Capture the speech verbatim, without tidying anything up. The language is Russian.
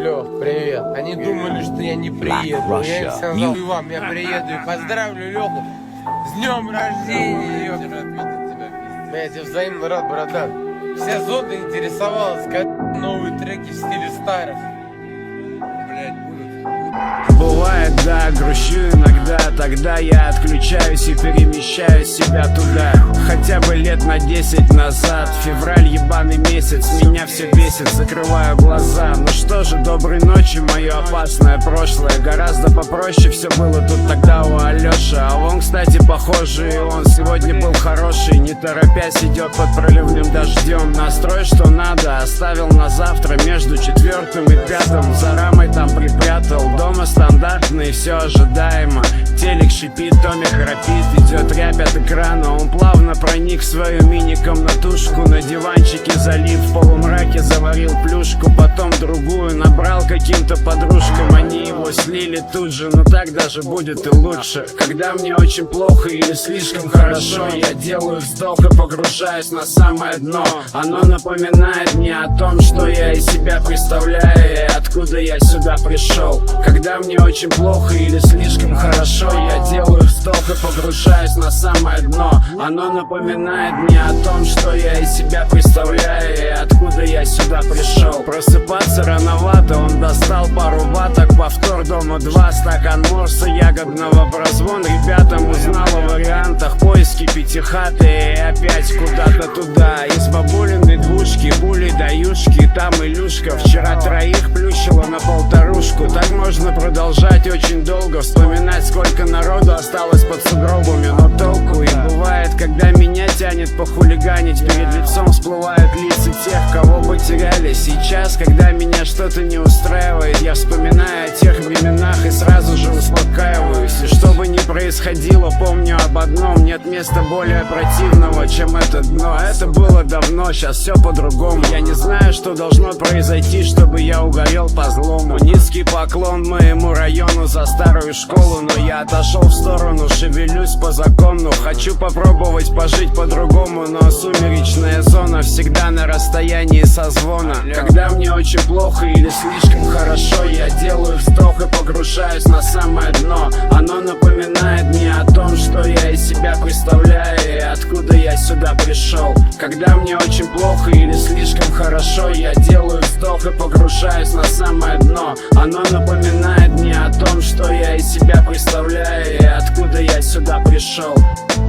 Лёх, привет. Они думали, что я не приеду. Я им сказал, и вам я приеду и поздравлю Лёху с днем рождения. Я тебе взаимно рад, братан. Вся зода интересовалась, как новые треки в стиле старых. Блять, будут. Бывает, да, грущу иногда. Тогда я отключаюсь и перемещаю себя туда. Хотя бы лет на десять назад. Февраль, ебаный месяц, меня все бесит. Закрываю глаза. Ну что же, доброй ночи, мое опасное прошлое. Гораздо попроще все было тут тогда у Алёши. А он, кстати, похожий, он сегодня был хороший. Не торопясь идет под проливным дождем. Настрой, что надо, оставил на завтра. Между четвертым и пятым за рамой там припрятал. Дома стандартный, все ожидаемо. Телек шипит, Томик храпит. Идет рябь от экрана. Он плавно проник в свою мини-комнатушку. На диванчике залив, в полумраке заварил плюшку. Потом другую набрал каким-то подружкам. Они его слили тут же, но так даже будет и лучше. Когда мне очень плохо или слишком хорошо, я делаю вздох и погружаюсь на самое дно. Оно напоминает мне о том, что я из себя представляю и откуда я сюда пришел. Когда мне очень плохо или слишком хорошо, я делаю вздох и погружаюсь на самое дно. Оно напоминает мне о том, что я из себя представляю и откуда я сюда пришел. Просыпаться рановато, он достал пару ваток. Повтор дома два, стакан морса ягодного. Прозвон ребятам узнал о вариантах. Поиски пятихаты и опять куда-то туда. Из бабулиной двушки, пули даюшки. Там Илюшка вчера троих плющила на полторушку. Так можно продолжать очень долго. Вспоминать, сколько народу осталось под сугробами. Но толку и бывает, когда меня тянет похулиганить. Перед лицом всплывают лица тех, кого потеряли. Сейчас, когда меня что-то не устраивает, я вспоминаю о тех временах и сразу же успокаиваюсь. И что бы ни происходило, помню об одном: нет места более противного, чем это дно. Это было давно, сейчас все по-другому. Я не знаю, что должно произойти, чтобы я угорел по злому. Низкий поклон моему району за старую школу. Но я отошел в сторону, шевелюсь по закону. Хочу попробовать пожить по-другому, но сумеречная зона всегда на расстоянии созвона. Когда мне очень плохо или слишком хорошо, я делаю вздох и погружаюсь на самое дно. Оно напоминает мне о том, что я из себя представляю и откуда я сюда пришел. Когда мне очень плохо или слишком хорошо, я делаю вздох и погружаюсь на самое дно. Оно напоминает мне о том, что я из себя представляю и откуда я сюда пришел.